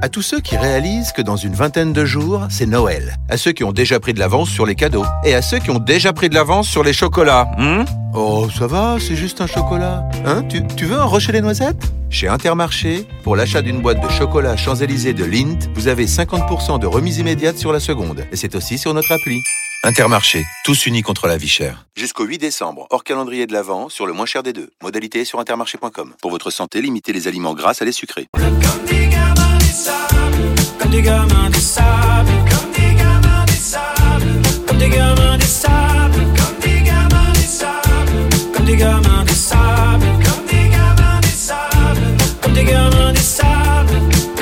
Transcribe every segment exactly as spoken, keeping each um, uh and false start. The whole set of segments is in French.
À tous ceux qui réalisent que dans une vingtaine de jours, c'est Noël. À ceux qui ont déjà pris de l'avance sur les cadeaux. Et à ceux qui ont déjà pris de l'avance sur les chocolats. Hum oh, ça va, c'est juste un chocolat. Hein, tu, tu veux un rocher des noisettes ? Chez Intermarché, pour l'achat d'une boîte de chocolat Champs-Élysées de Lindt, vous avez cinquante pour cent de remise immédiate sur la seconde. Et c'est aussi sur notre appli. Intermarché, tous unis contre la vie chère. Jusqu'au huit décembre, hors calendrier de l'Avent, sur le moins cher des deux. Modalité sur intermarché point com. Pour votre santé, limitez les aliments gras à les sucrés. Comme des gamins des sables, comme des gamins des sables, comme des gamins des sables, comme des gamins des sables, comme des gamins des sables, comme des gamins des sables, comme des gamins des sables, comme des gamins des sables.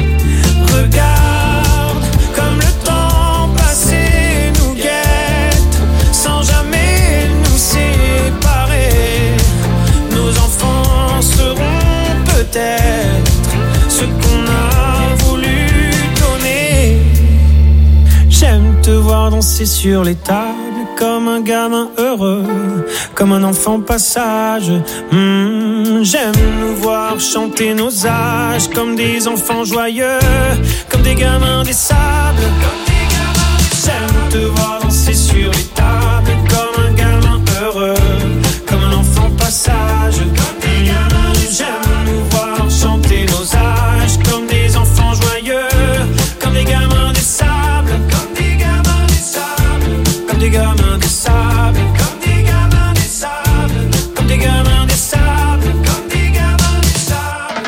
Regarde comme le temps passé nous guette, sans jamais nous séparer. Nos enfants seront peut-être ce qu'on a voulu donner. J'aime te voir danser sur les tables comme un gamin heureux, comme un enfant passage. Mmh, j'aime nous voir chanter nos âges comme des enfants joyeux, comme des gamins des sables. J'aime te voir danser sur les tables comme un gamin heureux, comme un enfant passage. Mmh, j'aime nous voir chanter nos âges comme des enfants joyeux, comme des gamins des sables, comme des gamins des sables, comme des gamins des sables, comme des gamins des sables, comme des gamins des sables, comme des gamins des sables.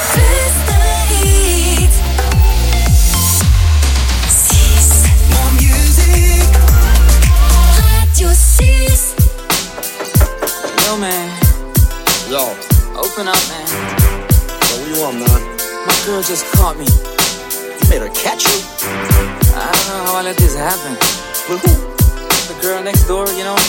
six More music. Radio six. Yo, man. Yo, Open up, man. what do you want, man? My girl just caught me. You made her catch you? I don't know how I let this happen. With who? The girl next door, you know?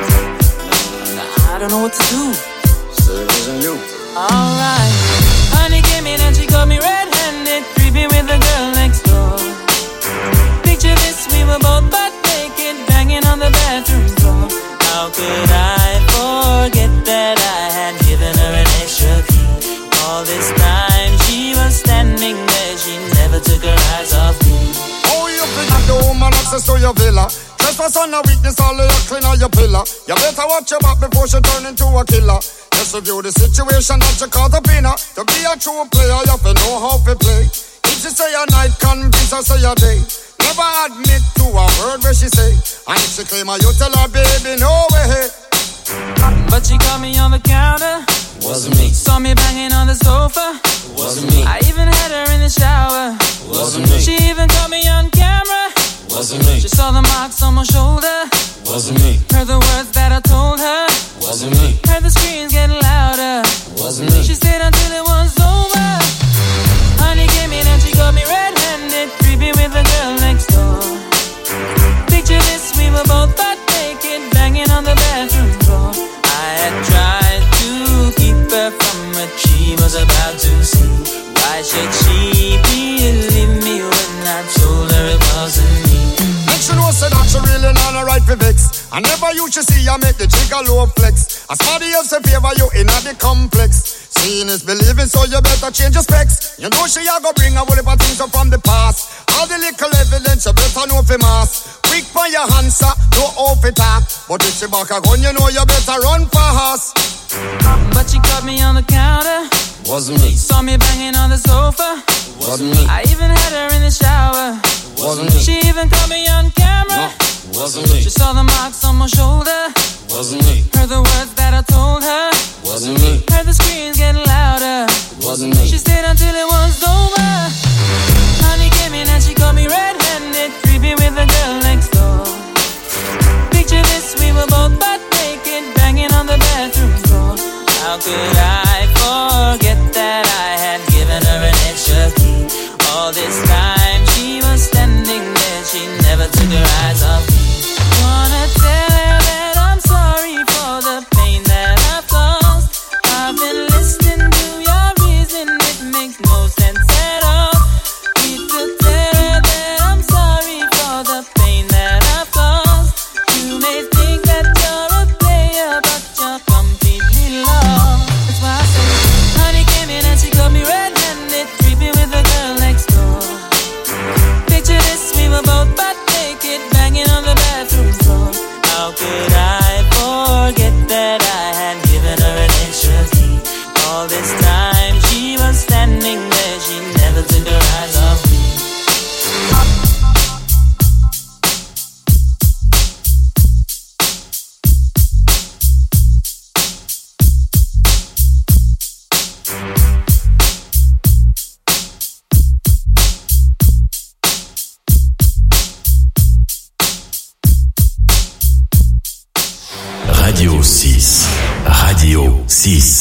I don't know what to do. So it wasn't you. Alright. Honey came in and she caught me red-handed, creeping with the girl next door. Picture this, we were both butt naked, banging on the bathroom floor. How could I forget that I had given her an extra key? All this time she was standing there, she never took her eyes off me. Oh, you think the woman access to your villa? Trespass on a weakness, all of your clean on your pillar. You better watch your back before she turn into a killer. Just review the situation that you caught up in her. To be a true player, you have to know how to play. If she say a night, convince her say a day. Never admit to a word where she say. And if she claim her, you tell her, baby, no way. But she caught me on the counter. Wasn't me. Saw me banging on the sofa. Wasn't me. I even had her in the shower. Wasn't me. She even caught me on camera. Wasn't me. She saw the marks on my shoulder. Wasn't me. Heard the words that I told her. Wasn't me. Heard the screams getting louder. Wasn't me. She stayed until it was over. Honey came in and she got me red-handed, creeping with the girl next door. Picture this, we were both butt naked, banging on the bathroom floor. I had tried to keep her from what she was about to see. Why should she believe me when I told her it wasn't me? Make sure know say that she really not a right for vex. I never used to see her make the jigger low flex. As somebody else in favor you in the complex. Seeing is believing, so you better change your specs. You know she a go bring a whole heap of things up from the past. All the little evidence you better know for mass. Quick for your answer, no off it talk. But if she back a gun, you know you better run fast. But she caught me on the counter. Wasn't me. Saw me banging on the sofa. Wasn't me. I even had her in the shower. Wasn't me. She even caught me on camera. No, wasn't me. She saw the marks on my shoulder. Wasn't me. Heard the words that I told her. Wasn't me. Heard the screams getting louder. Wasn't me. She stayed until it was over. Honey came in and she caught me red-handed, creeping with the girl next door. Picture this, we were both butt naked, banging on the bathroom floor. How could I forget that I had given her an extra key? All this time she was standing there, she never took her eyes off me. Wanna tell her that I'm sorry for the pain that I've caused. I've been listening to your reason, it makes no sense Radio six. Radio six.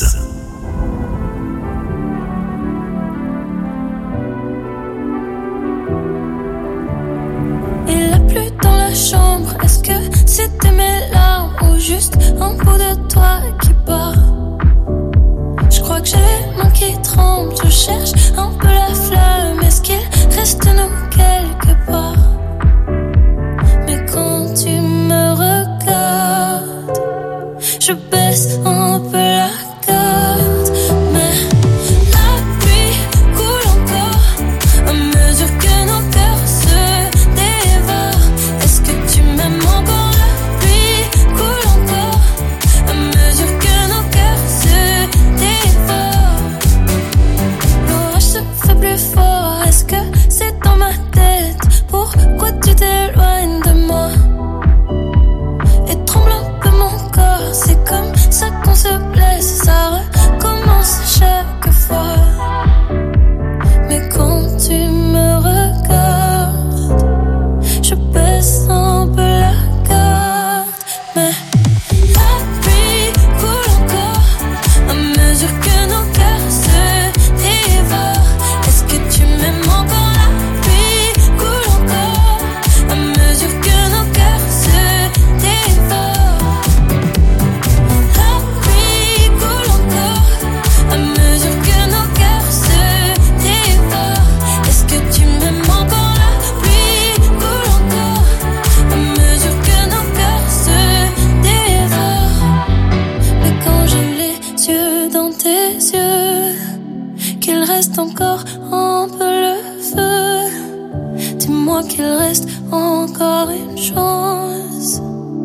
Il a plu dans la chambre. Est-ce que c'était mes larmes ou juste un bout de toi qui part? Je crois que j'ai les mains qui tremblent. Je cherche un peu la flamme. Est-ce qu'il reste nous quelque part? Mais quand tu me regardes, je baisse un peu la garde. Mais la pluie coule encore à mesure que nos cœurs se dévorent. Est-ce que tu m'aimes encore? La pluie coule encore à mesure que nos cœurs se dévorent. L'orage se fait plus fort. Est-ce que c'est dans ma tête? Pourquoi tu t'éloignes de moi? Et tremble un peu mon corps. C'est comme ça qu'on se blesse. Ça recommence chaque fois. Mais quand tu me regardes, je baisse un peu la garde. Mais la pluie coule encore à mesure que nos cœurs se dévorent. Est-ce que tu m'aimes encore? La pluie coule encore à mesure que nos cœurs se dévorent. La pluie coule encore à mesure que nos cœurs se dévorent. Est-ce que tu m'aimes encore? La pluie coule encore à mesure que nos cœurs se dévorent. Mais quand j'ai les yeux dans tes yeux, qu'il reste encore un peu le feu, dis-moi qu'il reste encore une chance.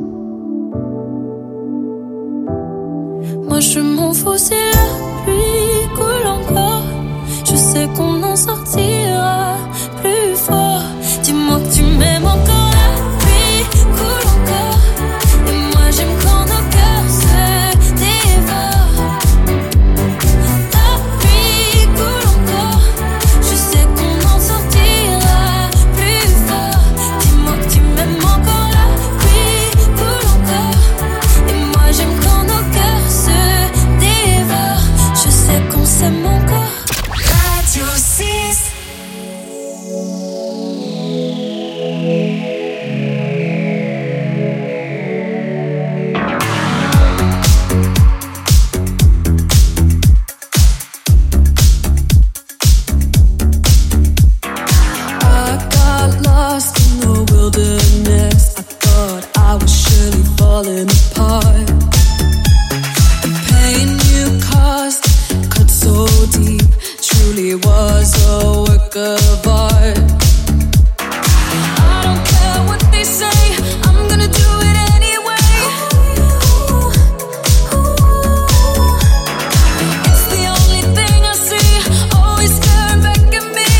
Moi je m'en fous si la pluie coule encore. Je sais qu'on en sortira plus fort. Dis-moi que tu m'aimes encore. La pluie coule encore. Et moi j'aime quand nos cœurs se dévorent. La pluie coule encore. Je sais qu'on en sortira plus fort. Dis-moi que tu m'aimes encore. La pluie coule encore. Et moi j'aime quand nos cœurs se dévorent. Je sais qu'on s'aime encore. Radio six. I got lost in the wilderness. I thought I was surely falling apart. The pain you caused cut so deep, truly was a work of art. I don't care what they say, I'm gonna do it anyway. It's the only thing I see, always staring back at me.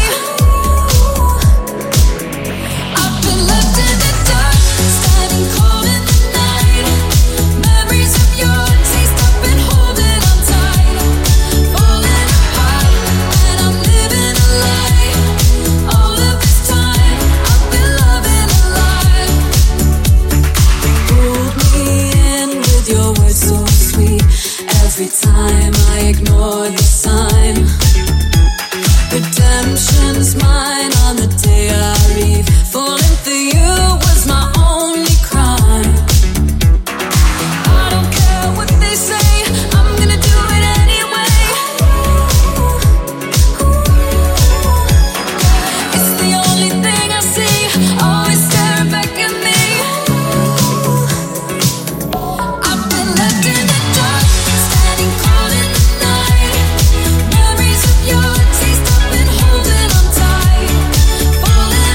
I've been left in the dark, standing cold in the night. Memories of your taste, I've been holding on tight. Falling apart, and I'm living a lie. All of this time, I've been loving a lie. Pulled me in with your words so sweet. Every time I ignore the sign. Redemption's mine on the day I leave. Falling for you was my only crime. I don't care what they say, I'm gonna do it anyway. It's the only thing I see, always staring back at me. I've been left in the dark, standing cold in the night. Memories of your taste, I've been holding on tight. Falling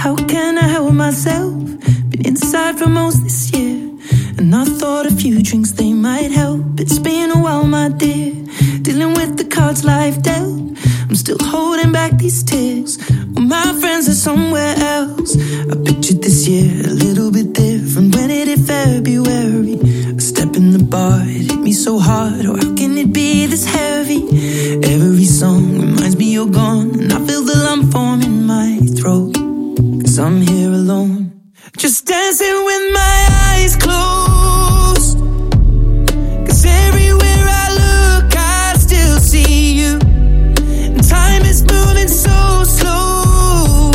how can I help myself? Been inside for most this year, and I thought a few drinks they might help. It's been a while, my dear, dealing with the cards life dealt. I'm still holding back these tears, well, my friends are somewhere else. I pictured this year a little bit different when it hit February. A step in the bar, it hit me so hard, oh how can it be this heavy? Every song reminds me you're gone, and I feel the lump form in my throat, cause I'm here alone, just dancing with my eyes closed. Cause everywhere I look I still see you, and time is moving so slow,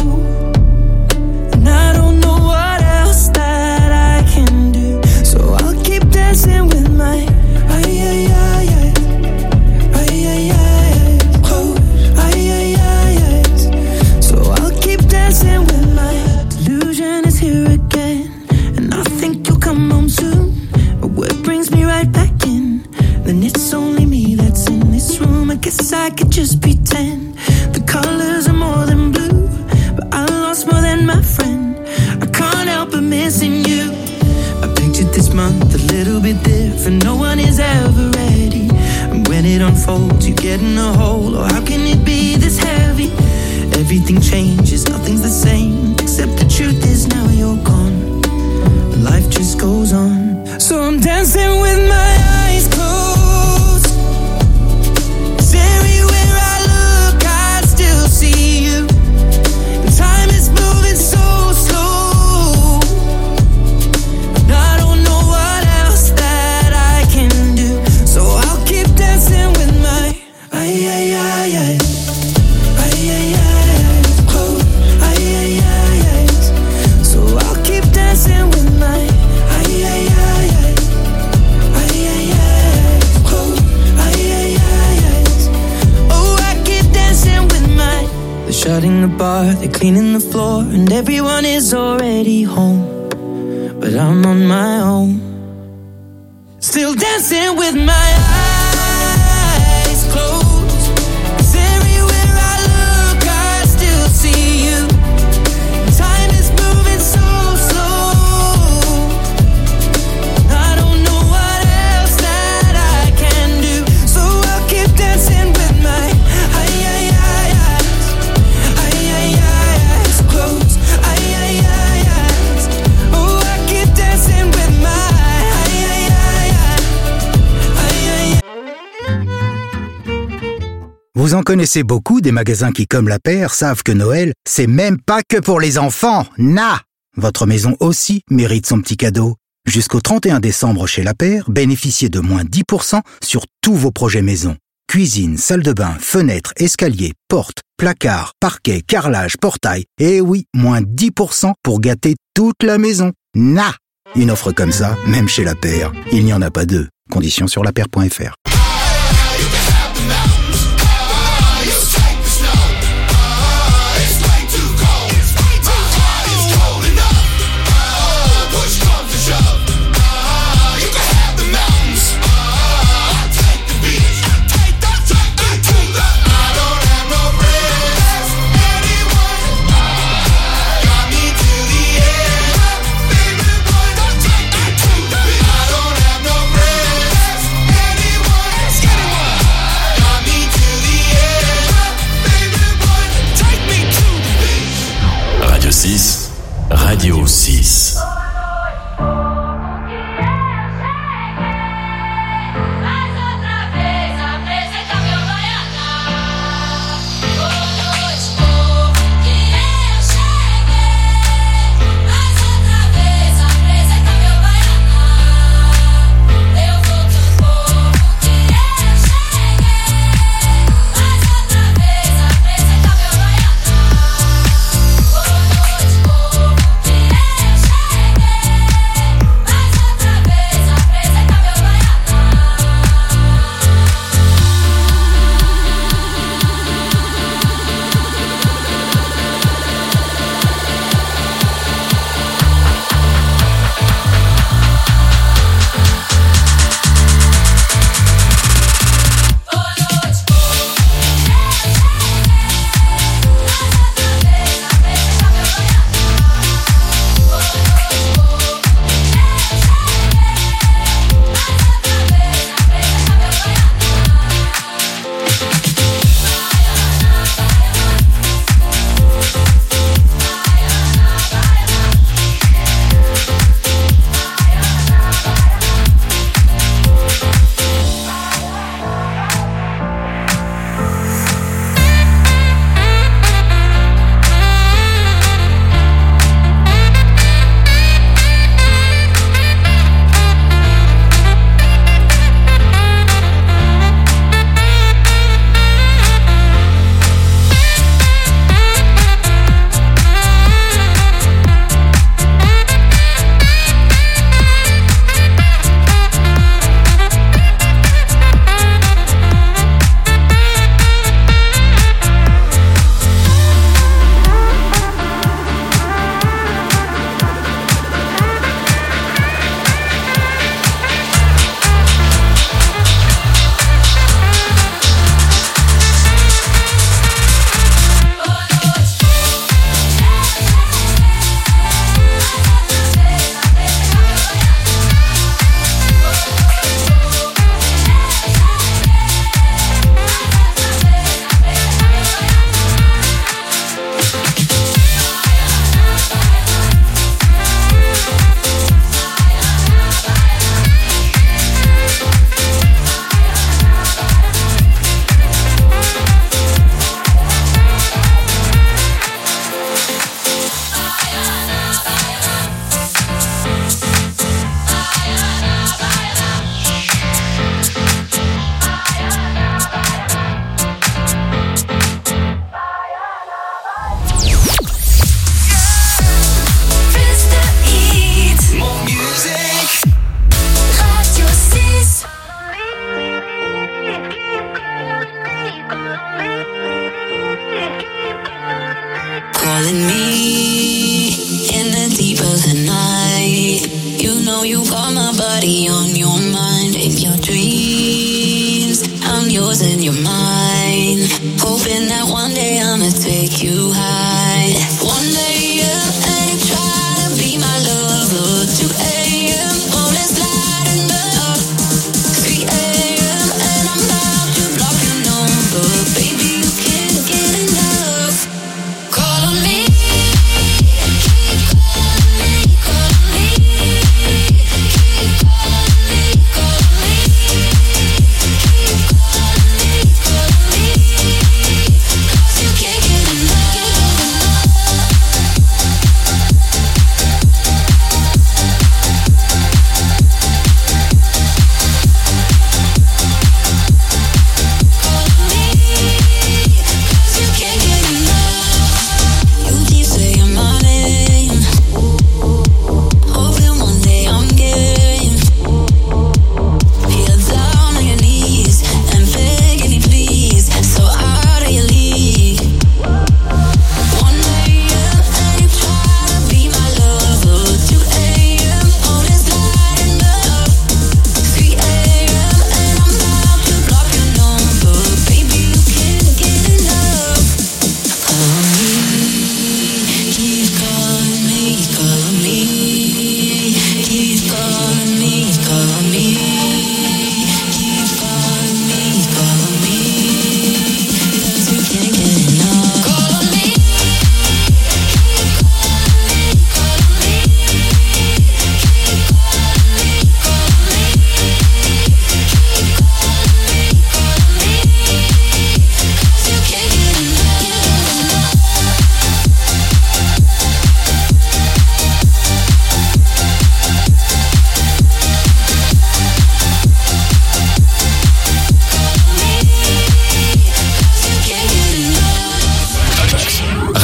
and I don't know what else that I can do, so I'll keep dancing with my ay ay ay ay ay ay ay close ay ay ay ay. So I'll keep dancing with my delusion is here again, and I think you'll come home soon. But what brings me right back in? Then it's only me that's in this room. I guess I could just pretend the colors are more than blue, but I lost more than my friend. I can't help but missing you. I pictured this month a little bit different. No one is ever ready, and when it unfolds, you get in a hole. Oh, how can it be this heavy? Everything changes, nothing's the same, except the truth is now you're gone. Life just goes on, so I'm dancing with my eyes closed. 'Cause everywhere I look, I still see you, and time is moving so slow, and I don't know what else that I can do, so I'll keep dancing with my ay ay ay ay ay ay ay close ay ay ay ay. So I'll keep dancing with my ay ay ay ay ay ay ay close ay ay ay ay. Oh, I keep dancing with my. They're shutting the bar, they're cleaning the floor, and everyone is already home, but I'm on my own, still dancing with my eyes closed. 'Cause everywhere I look, I still see you. Time is moving so slow, I don't know what else that I can do, so I'll keep dancing with my ay ay ay eyes, ay ay ay eyes closed, ay ay ay eyes. Oh, I keep dancing with my ay ay ay ay ay ay. Vous en connaissez beaucoup des magasins qui, comme la paire, savent que Noël, c'est même pas que pour les enfants. Na! Votre maison aussi mérite son petit cadeau. Jusqu'au trente et un décembre chez La Paire, bénéficiez de moins dix pour cent sur tous vos projets maison. Cuisine, salle de bain, fenêtres, escaliers, portes, placards, parquet, carrelage, portail. Et oui, moins dix pour cent pour gâter toute la maison. Na! Une offre comme ça, même chez La Paire, il n'y en a pas deux. Conditions sur la paire point f r. six, Radio six. Oh,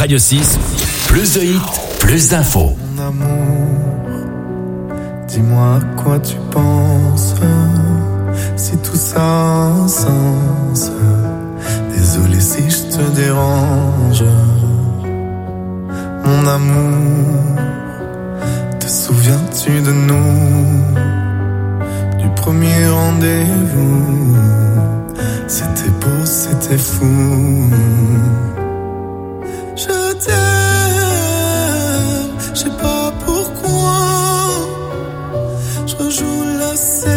Radio six, plus de hits, plus d'infos. Mon amour, dis-moi à quoi tu penses, si tout ça a un sens. Désolé si je te dérange. Mon amour, te souviens-tu de nous, du premier rendez-vous? C'était beau, c'était fou. Je t'aime, je sais pas pourquoi. Je rejoue la scène,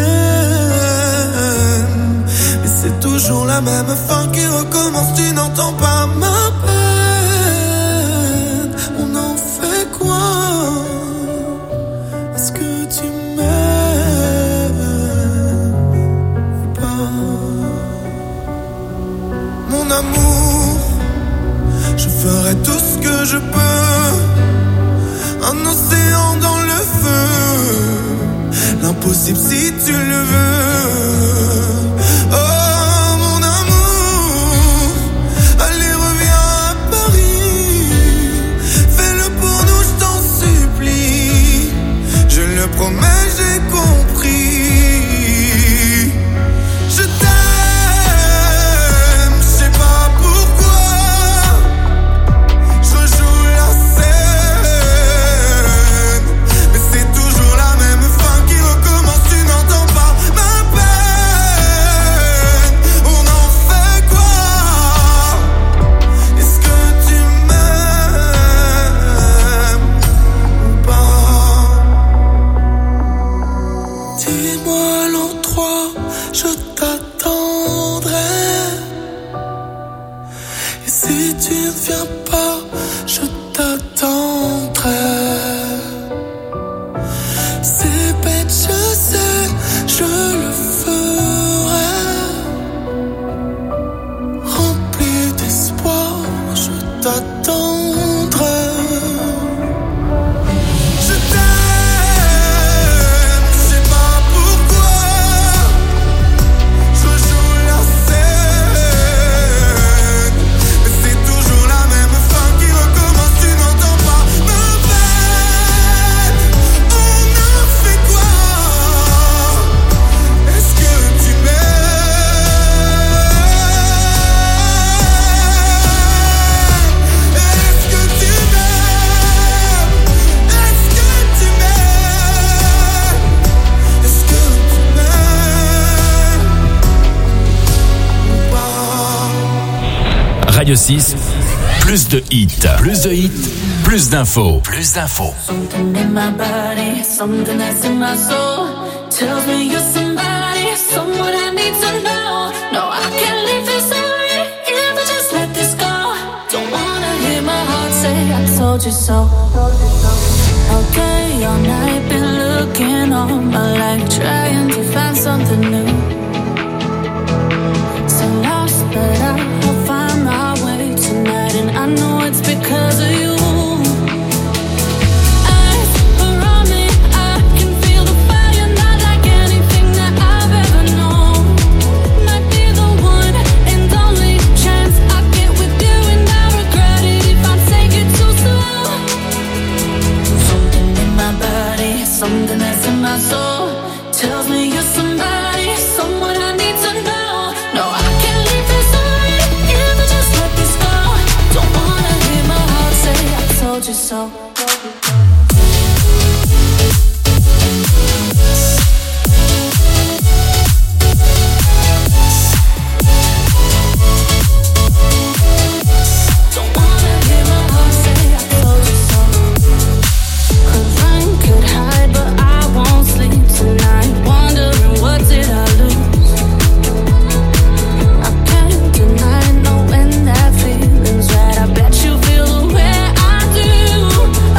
mais c'est toujours la même fin qui recommence. Tu n'entends pas ma peine. On en fait quoi? Est-ce que tu m'aimes ou pas? Mon amour, je ferai tout ce que je peux. Un océan dans le feu, l'impossible si tu le veux. Oh mon amour, allez reviens à Paris. Fais-le pour nous, je t'en supplie. Je le promets, j'ai compris. Je t'aime, je sais pas pourquoi. Je rejoue la scène, mais c'est toujours la même fin qui recommence. Tu n'entends pas ma peine. On en fait quoi? Est-ce que tu m'aimes ou pas? Dis-moi l'endroit, je t'attendrai. Et si tu ne viens pas, je t'attendrai. C'est bête, je sais, je le ferai. Rempli d'espoir, je t'attendrai. Je t'aime, je sais pas pourquoi. Je joue la scène, mais c'est toujours la même fin qui recommence. Tu n'entends pas ma peine. On a fait quoi? Est-ce que tu m'aimes? Est-ce que tu m'aimes? Est-ce que tu m'aimes? Est-ce que tu m'aimes ou pas? Radio six, plus de hits, plus de hits, plus d'infos, plus d'infos. Something in my body, something that's in my soul tells me you're somebody, someone I need to know. No, I can't leave this alone if I just let this go. Don't wanna hear my heart say I told you so. Okay, all night been looking all my life, trying to find something new. So lost, but I'll find my way tonight, and I know it's because of you. Eyes around me, I can feel the fire, not like anything that I've ever known. Might be the one and only chance I get with you, and I regret it if I take it too slow. Something in my body, something that's in my soul tells me you're somebody, someone I need to know. No, I can't leave this alone if I just let this go. Don't wanna hear my heart say I told you so. Don't wanna hear my heart say I told you so. Could run, could hide, but I won't sleep tonight, wondering what did I lose. I can't deny knowing that feeling's right. I bet you feel the way I do.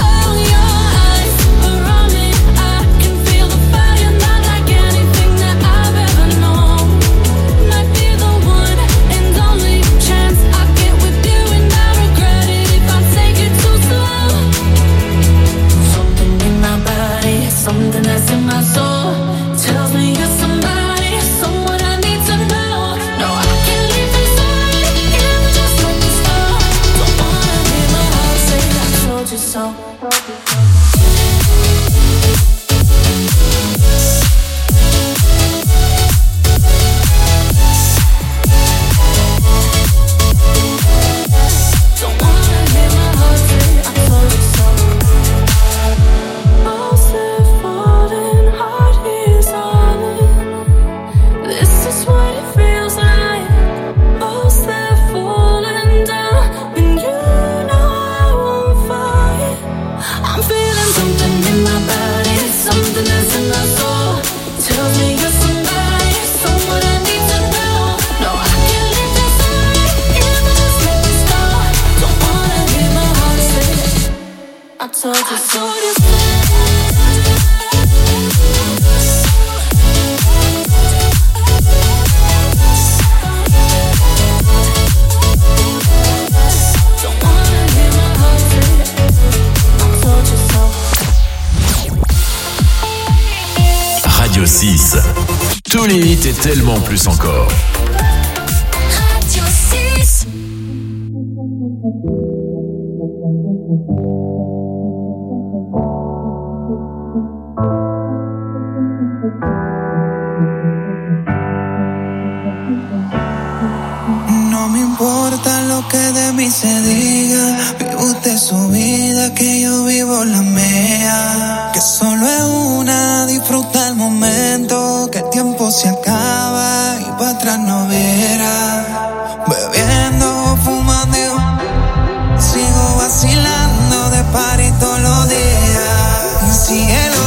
Radio six. Tous les hits et tellement plus encore. Radio six. No me importa lo que de mí se diga, vive usted su vida, que yo vivo la mía. Que solo es una, disfruta el momento, que el tiempo se acaba y para atrás no verá. Bebiendo, fumando, sigo vacilando de party todos los días. Y síguelo.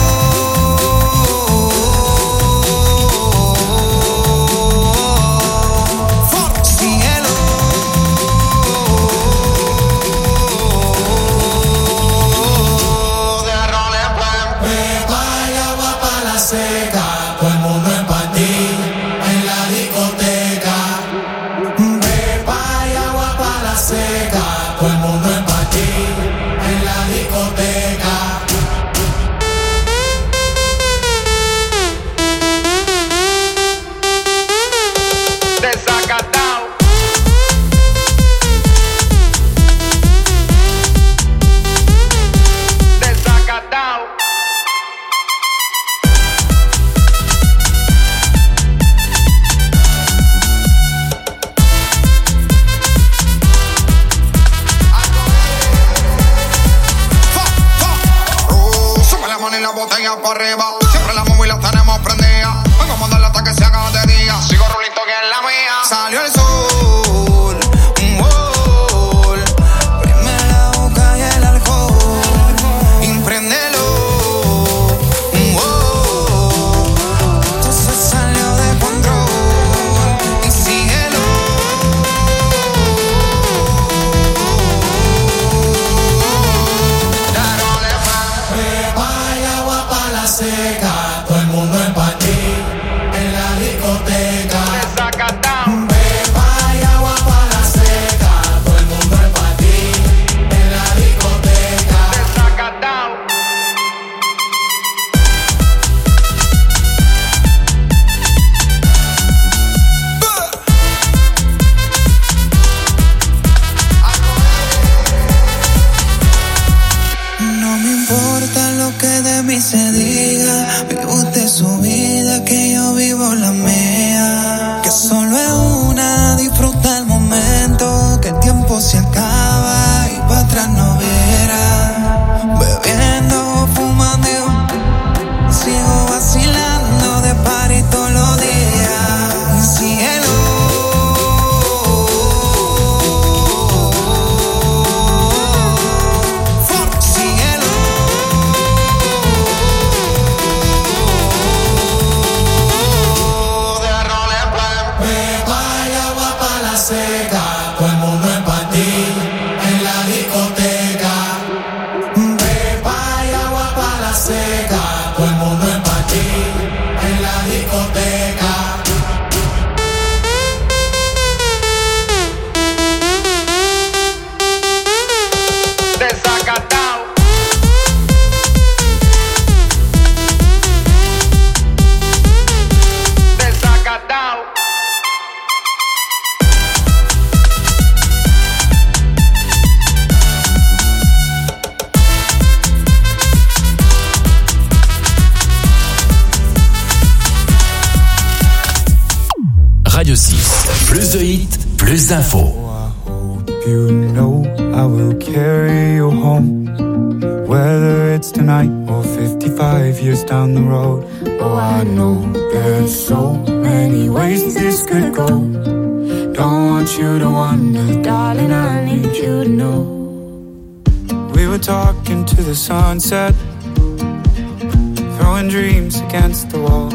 plus d'infos. You know I will carry you home, whether it's tonight or fifty-five years down the road. Oh, I know there's so many ways this could go. Don't want you to wonder, darling, I need you to know. We were talking to the sunset, throwing dreams against the wall.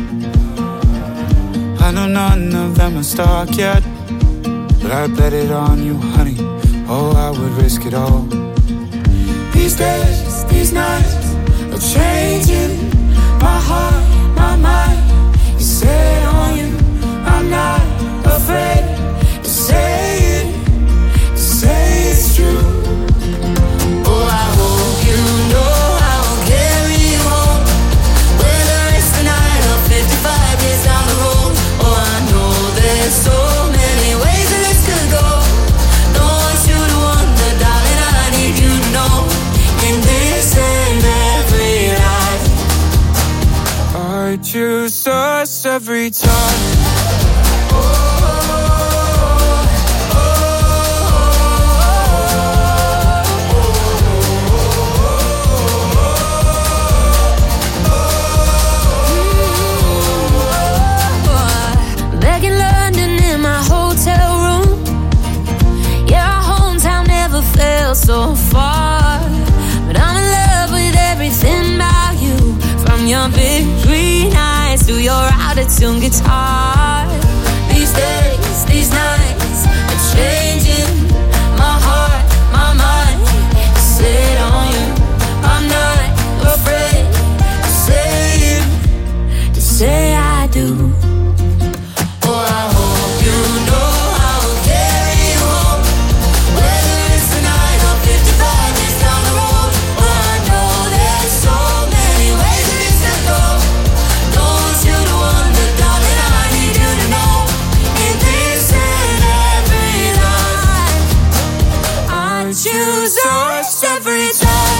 I know none of them are stuck yet, but I bet it on you, honey. Oh, I would risk it all. These days, these nights are changing my heart, my mind. You say it on you, I'm not afraid to say it, to say it's true. Oh, I hope you know I will carry you home, whether it's tonight or fifty-five years down the road. Oh, I know there's so many ways that this could go. Don't want you to wonder, darling, I need you to know. In this and every life, I choose us every time. back in London in my hotel room. Yeah, our hometown never felt so far. But I'm in love with everything about you, from your big green eyes to your out-of-tune guitar. These days, these nights are changing my heart, my mind. To sit on you, I'm not afraid to say it, to say I do. Oh, I hope you know I will carry you home, whether it's tonight or fifty-five years down the road. Oh, I know there's so many ways that this could go. Don't want you to wonder, darling, I need you to know. In this and every life, I choose us every time.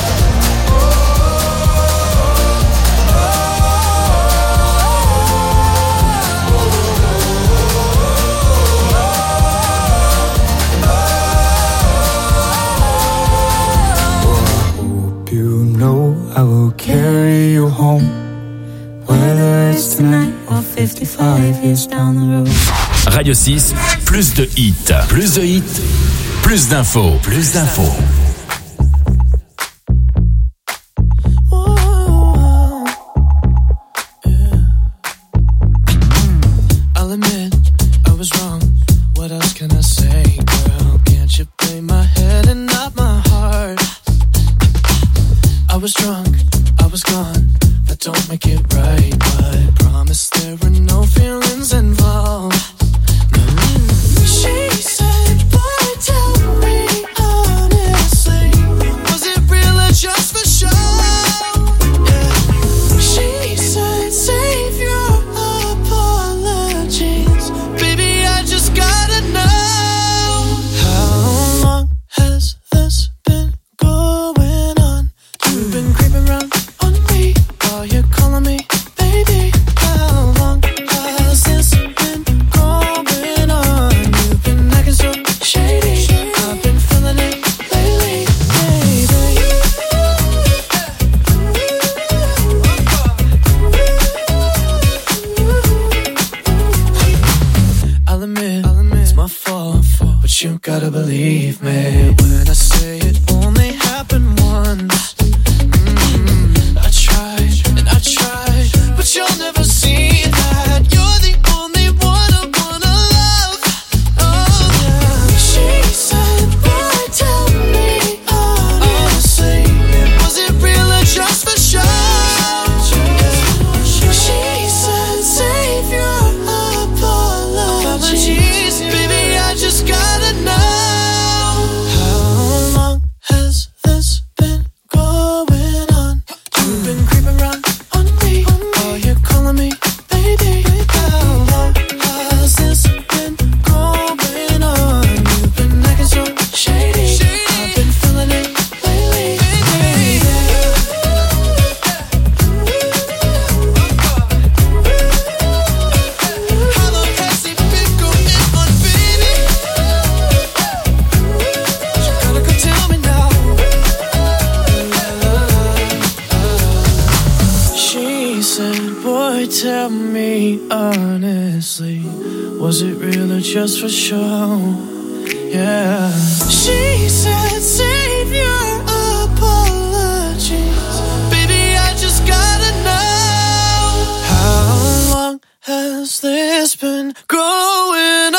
You know I will carry you home, whether it's tonight or fifty-five years down the road. Radio six, plus de hits. Plus de hits, plus d'infos. Plus d'infos. I'll admit I was wrong. What else can I say, girl? Can't you play my head and not my heart? I was drunk, I was gone. That don't make it right, but promise there were no feelings involved. Mm. She said, boy, tell me honestly, was it real or just for show? Yeah. She said, save your apologies, baby, I just gotta know. How long has this been going on? You've been creeping around on me while you're calling me baby. How long has this been going on? You've been acting so shady. I've been feeling it lately, baby. I'll admit, it's my fault, but you gotta believe me when I say it only happened once. Mm, I tried and I tried, but you'll never see that. You're the only one I wanna love. Oh yeah. She said, boy, tell me honestly, was it real or just for show? She said, save your apologies, baby, I just gotta know. How long has this been going tell me honestly, was it real or just for show? Yeah. She said, save your apologies. Baby, I just gotta know, how long has this been going on?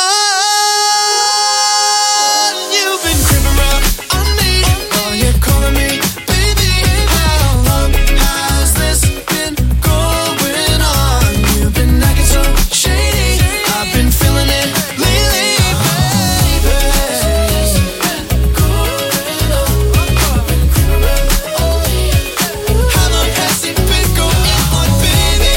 You've been creeping around on me while you're calling me baby. How long has this been going on? You've been acting so shady, I've been feeling it lately, baby. How long has it been going on, baby?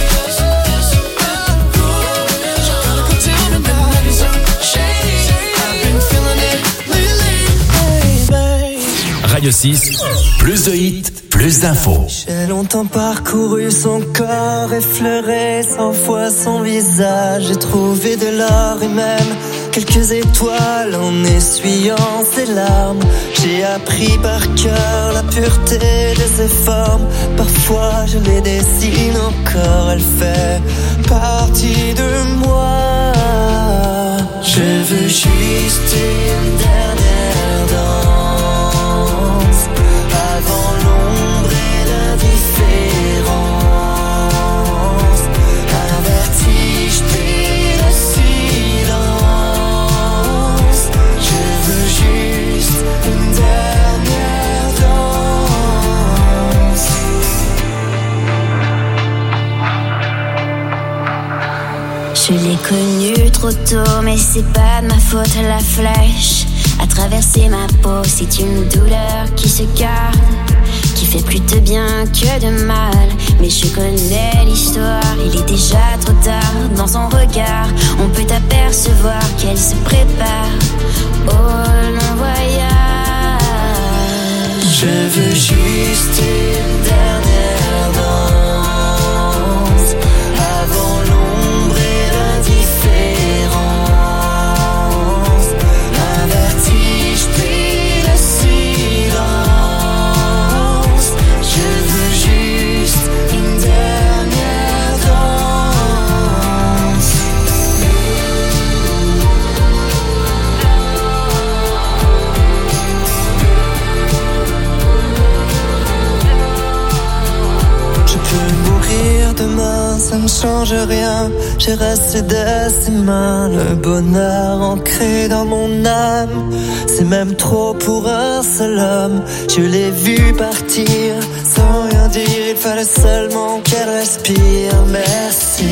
Gotta go tell me now, acting so shady, I've been feeling it lately, baby. Radio six, plus de hits, plus d'infos. J'ai longtemps parcouru son corps, effleuré cent fois son visage. J'ai trouvé de l'or et même quelques étoiles en essuyant ses larmes. J'ai appris par cœur la pureté de ses formes. Parfois je les dessine encore, elle fait partie de moi. Je veux juste une dernière danse avant l'ombre et l'indifférence. Un vertige puis le silence. Je veux juste une dernière danse. Je l'ai connue trop tôt, mais c'est pas de ma faute, la flèche a traversé ma peau, c'est une douleur qui se garde, qui fait plus de bien que de mal. Mais je connais l'histoire, il est déjà trop tard. Dans son regard, on peut apercevoir qu'elle se prépare au long voyage. Je veux juste une dernière danse avant l'ombre et l'indifférence. Un vertige puis le silence. Je veux juste une dernière danse. Je peux mourir demain, ça ne change rien. J'ai resté de ses mains le bonheur ancré dans mon âme. C'est même trop pour un seul homme. Je l'ai vu partir sans rien dire, il fallait seulement qu'elle respire. Merci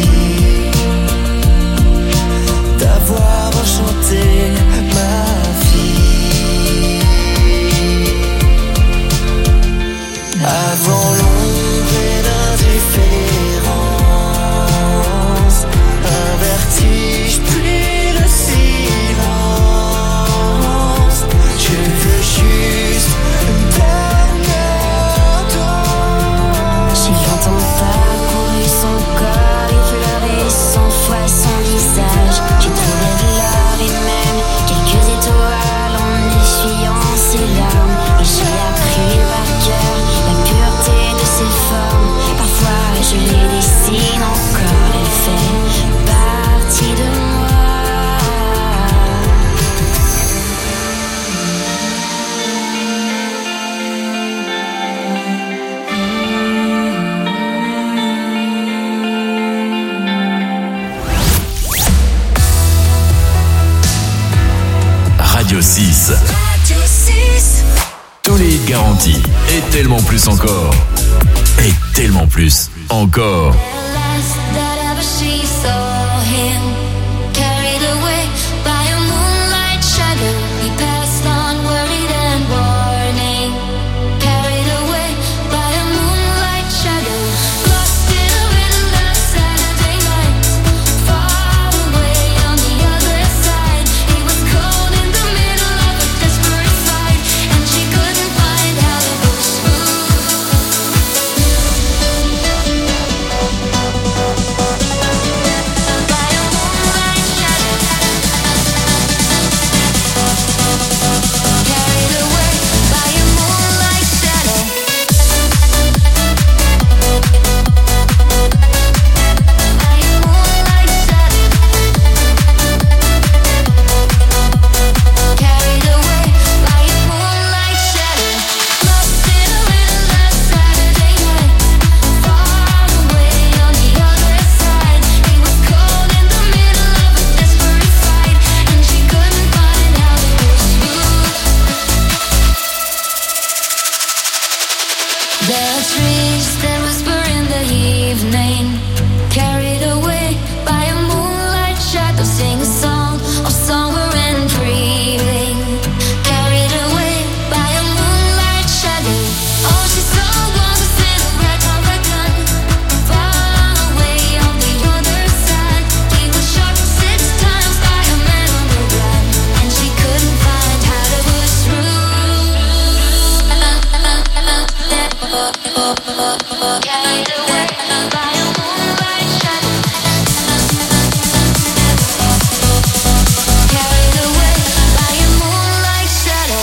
d'avoir enchanté ma vie. Avant l'ombre et l'indifférence, un vertige puis le silence. Je veux juste une dernière danse. J'ai longtemps parcouru son corps, effleuré cent fois son visage. J'ai trouvé de l'or et même quelques étoiles en essuyant ses larmes. Et j'ai appris par cœur la pureté de ses formes. Parfois je les dessine encore, elle fait partie de moi. Radio six, Radio six. tous les hits garantis. Et tellement plus encore. Et tellement plus encore. Last that ever she saw him, carried away by a moonlight shadow. He passed on worried and warning, carried away by a moonlight shadow. Lost in a windless Saturday night, far away on the other side. He was cold in the middle of a desperate fight, and she couldn't find how to push through. trees that whisper in the evening, carried away by a moonlight shadow. Sing a song of summer and breathing, carried away by a moonlight shadow. Oh, she's so long to sit red on the gun, far away on the other side. He was shot six times by a man on the run, and she couldn't find how to push through. Carried away by a moonlight shadow. Carried away by a moonlight shadow.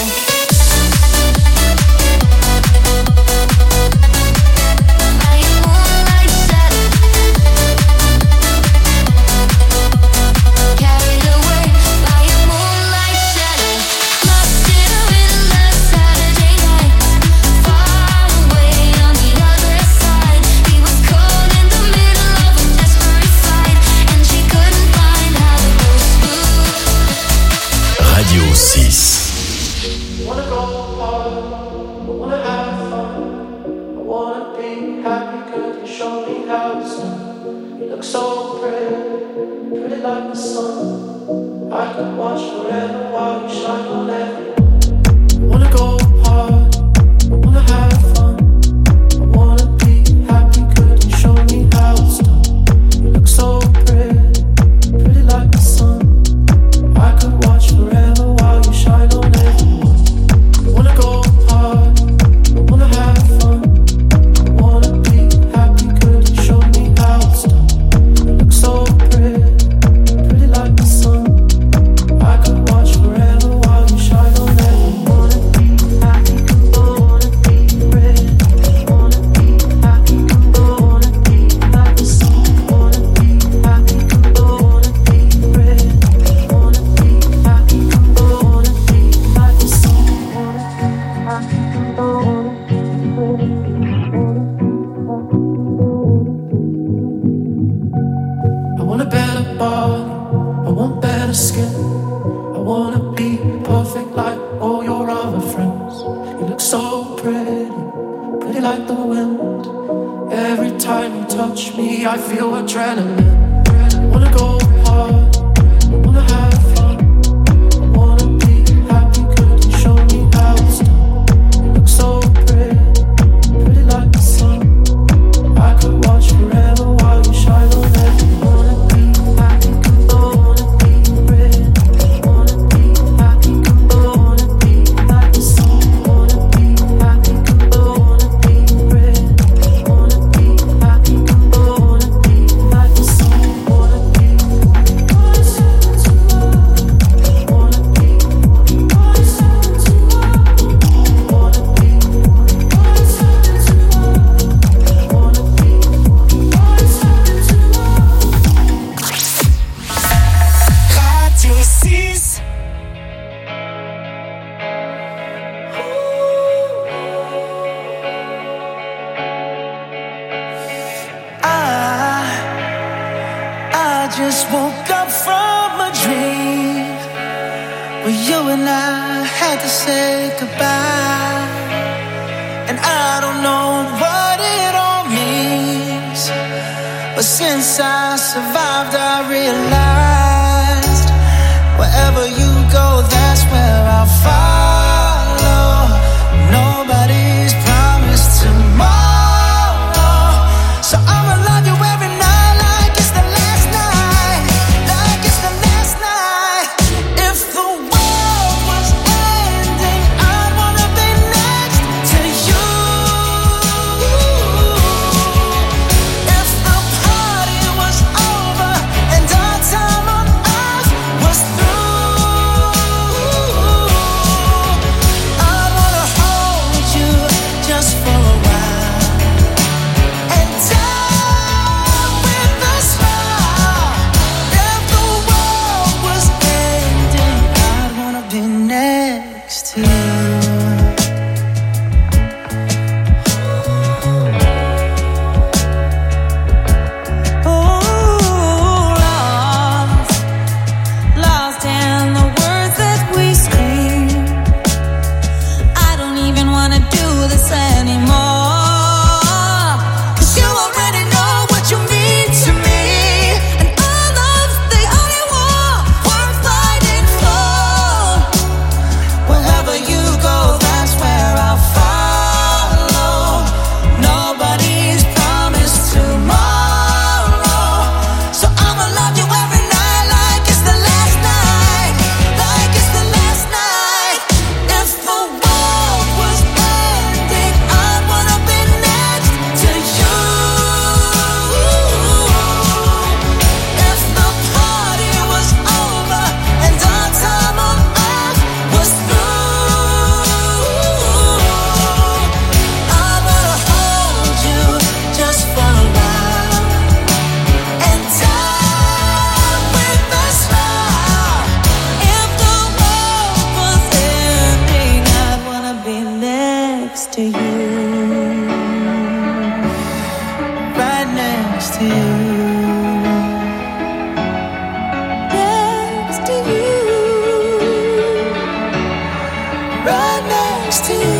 By a moonlight shadow. Carried away by a moonlight shadow. Lost in a windless Saturday night, far away on the other side. He was caught in the middle of a desperate fight, and she couldn't find how to push through. Radio six. Wanna go hard, I wanna have fun, I wanna be happy, could you show me how it's done? You look so pretty, pretty like the sun. I could watch forever while you shine on everyone. Wanna go hard, I wanna have fun, I wanna be happy, could you show me how it's done? You look so pretty, pretty like the sun. I could watch forever while you shine on everyone. Wanna go hard, I wanna have fun, I wanna be happy, could you show me how it's done? You look so pretty, pretty like the sun. I could watch forever while you shine on everyone. Wanna be happy, I wanna be pretty, wanna be happy, I wanna be like the sun. Wanna be happy, I wanna be pretty, wanna be happy, I wanna be like the sun. I want a better body, I want better skin, I wanna be perfect like all your other friends. You look so pretty, pretty like the wind. Every time you touch me, I feel adrenaline. I wanna go hard, I wanna have fun, I wanna be happy, could you show me how it's done? You look so pretty, pretty like the sun. I could watch forever while you shine on everyone. Wanna be happy, I wanna be pretty, wanna be happy, I wanna be like the sun. Wanna be happy, I wanna be pretty, wanna be happy, I wanna be like the sun. Wanna be, wanna Radio six. I, I just woke up from a dream where you and I had to say goodbye. And I don't know what it all means, but since I survived, I realized wherever you go, that's where I'll follow. Nobody's promised tomorrow, so I'ma love you every night like it's the last night, like it's the last night. If the world was ending, I'd wanna be next to you. If the party was over and our time on earth was through, next to you. Next to you. Right next to you.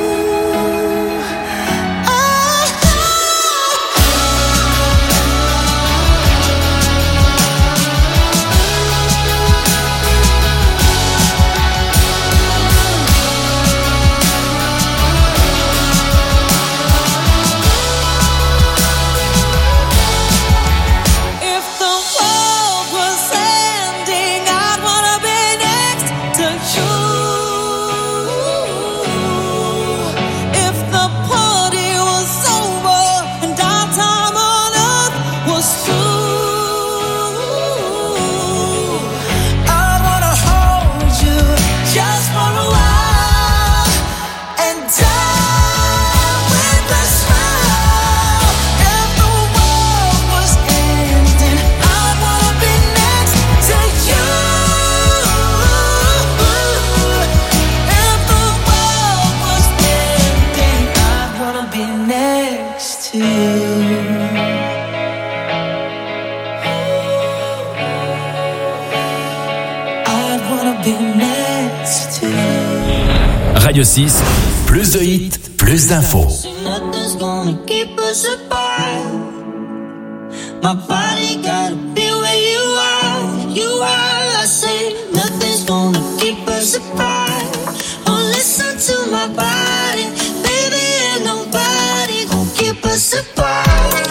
Radio six, plus de hits, plus d'infos. Nothing's gonna keep us apart. My body gotta be where you are. You are, I say, nothing's gonna keep us apart. Oh, listen to my body, baby, ain't nobody gonna keep us apart.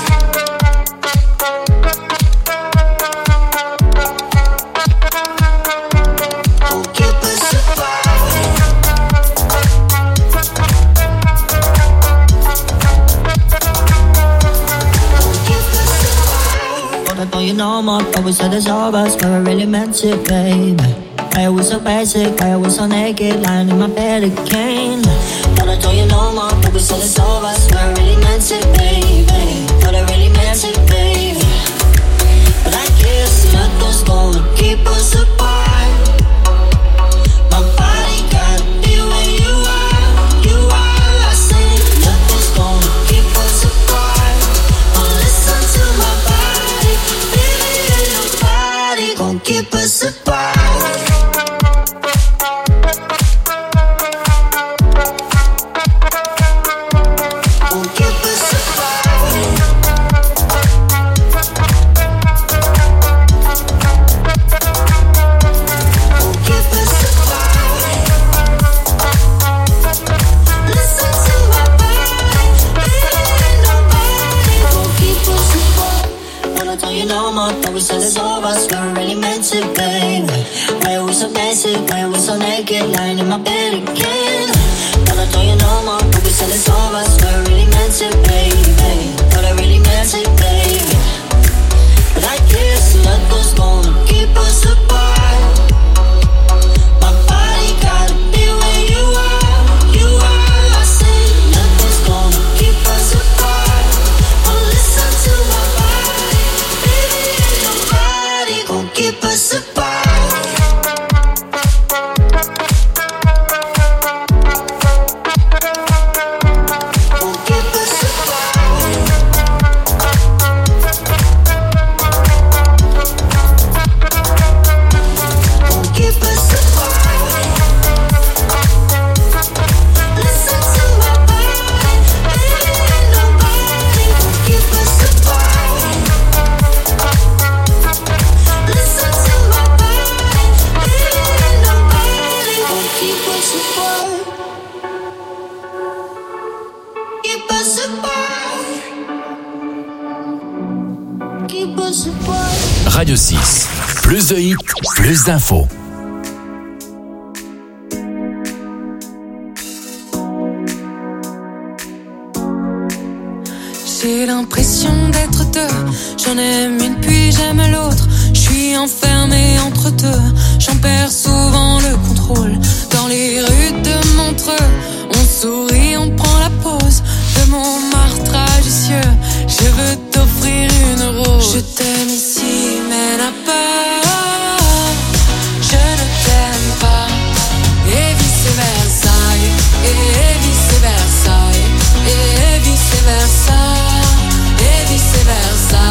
You know more, but we said it's all us, but I really meant it, baby. Why are we so basic, why are we so naked, lying in my bed again? But I told you no more, but we said it's all us, but I really meant it, baby. But I really meant it, baby. But I guess nothing's gonna keep us apart. My body gotta be where you are, you are. I say nothing's gonna keep us apart. Oh, listen to my body, baby, ain't nobody gonna keep us apart. We said it's all us, but we really meant it, baby. Why are we so basic, why are we so naked, lying in my bed again? But I told you no more, but we said it's all us, but I really meant it, baby. But I really meant it, baby. But I guess nothing's gonna keep us apart. My body gotta be where you are, you are. I say nothing's gonna keep us apart. Oh, listen to my body, baby, ain't nobody gonna keep us apart. Radio six, plus de hits, plus d'infos. J'ai l'impression d'être deux, j'en aime une puis j'aime l'autre. Je suis enfermé entre deux, j'en perds souvent le contrôle. Dans les rues de Montreux, on sourit, on prend la pause de mon martrage vicieux. Je veux t'offrir une rose. Je t'aime ici, mais là-bas, je ne t'aime pas. Et vice versa, et vice versa, et vice versa, et vice versa.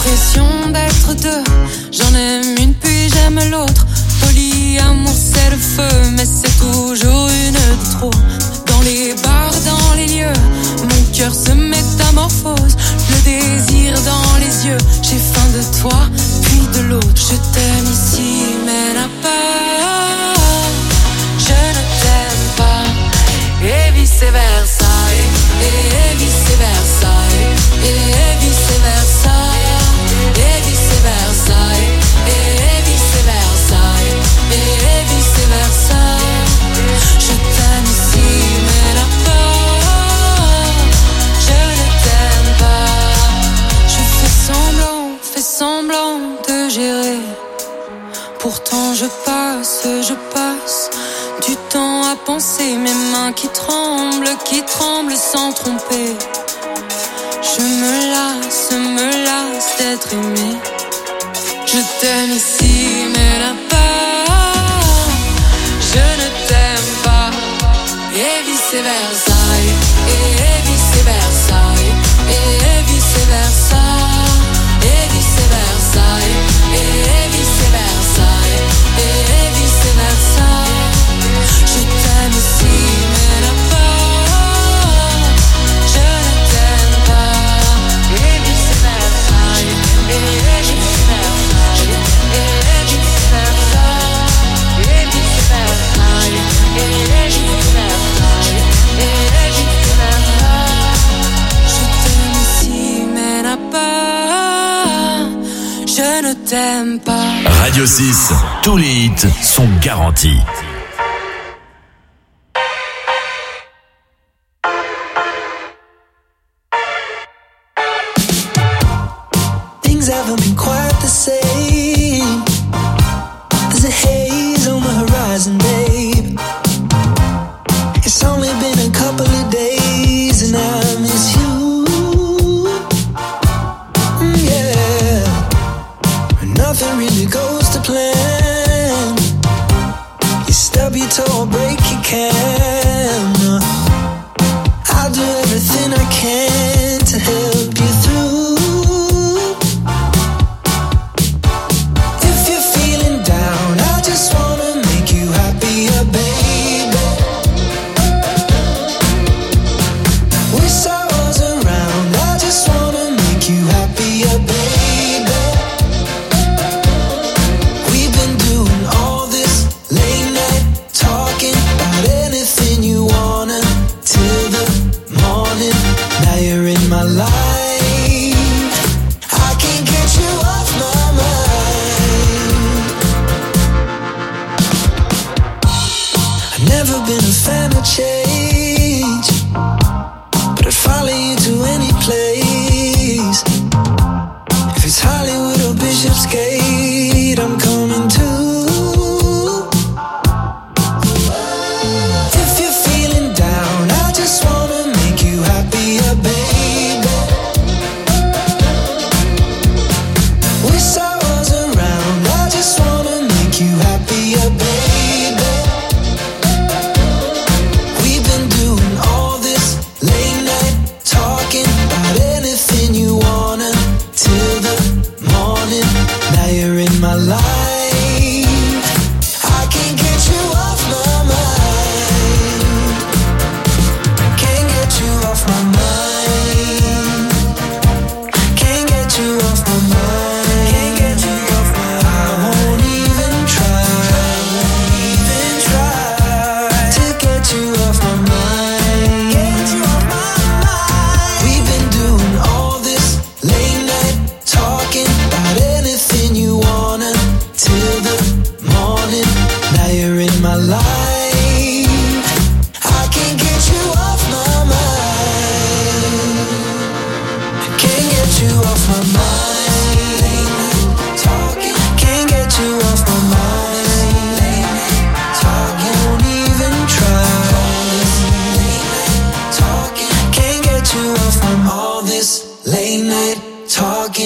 l'impression d'être deux. J'en aime une puis j'aime l'autre. Polyamour c'est le feu, mais c'est toujours une de trop. Dans les bars, dans les lieux, mon cœur se métamorphose. Le désir dans les yeux, j'ai faim de toi, puis de l'autre. Je t'aime ici, mais là-bas, je ne t'aime pas. Et vice versa, et, et vice versa, et, et vice versa, et vice versa, et, et vice versa, et, et vice versa. Je t'aime ici, mais là-bas, je ne t'aime pas. Je fais semblant, fais semblant de gérer. Pourtant je passe, je passe du temps à penser, mes mains qui tremblent, qui tremblent sans tromper. Je me lasse, me lasse d'être aimé. Je t'aime ici, mais là-bas, je ne t'aime pas. Et vice versa, et vice versa, et vice versa, et vice versa, et vice versa, et vice versa. Je t'aime ici, mais là-bas, je ne t'aime pas. Et vice versa, et vice versa, et vice versa, et vice versa, et vice versa, et vice versa. Je t'aime ici, mais là-bas, je ne t'aime pas. Radio six, tous les hits sont garantis. Things haven't been quite the same. There's a haze on the horizon, babe. It's only been a couple of days and I miss you. Mm, yeah. Nothing really goes to plan. You stub your toe or break your can. I'll do everything I can to help you through. If you're feeling down, I just wanna make you happier, baby. Wish I was around, I just wanna make you happier, baby. We've been doing all this late night talking about anything you wanna till the morning. Now you're in my life. I can't get you off my mind. I've never been a fan of change, but I'd follow you to any place. If it's Hollywood or Bishopsgate,